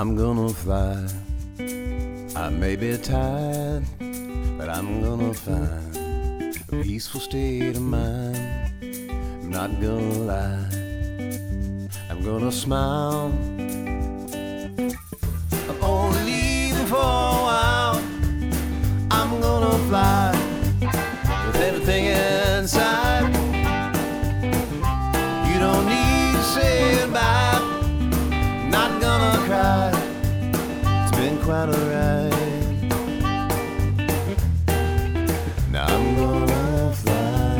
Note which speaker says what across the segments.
Speaker 1: I'm gonna fly. I may be tired, but I'm gonna find a peaceful state of mind. I'm not gonna lie, I'm gonna smile. I'm only leaving for a while. I'm gonna fly with everything inside. You don't need to say goodbye. Not gonna cry. It's been quite a ride. Now I'm gonna fly.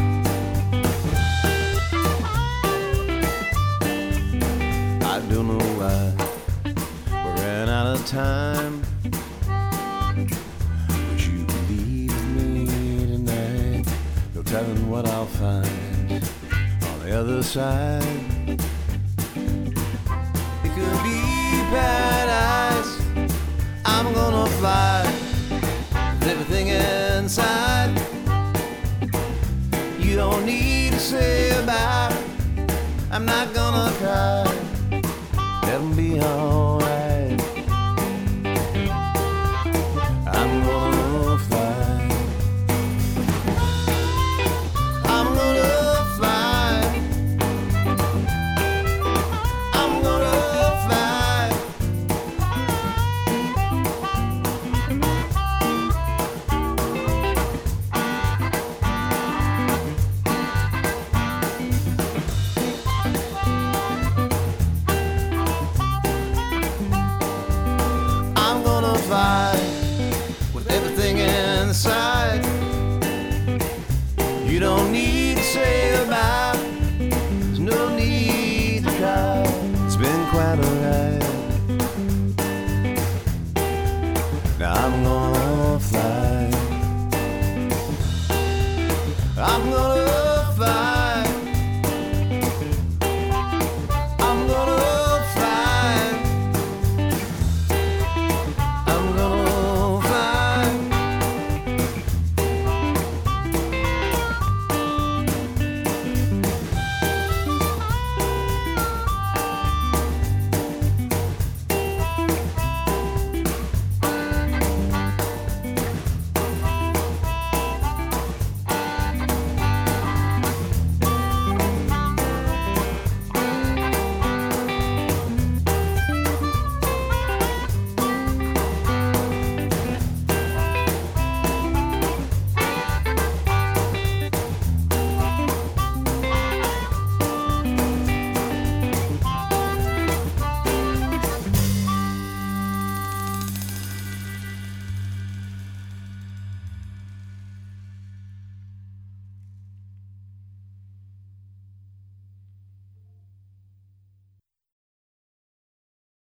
Speaker 1: I don't know why we ran out of time. Would you believe me tonight? No telling what I'll find on the other side. It could be paradise. I'm gonna fly with everything inside. You don't need to say goodbye. I'm not gonna cry. It'll be alright.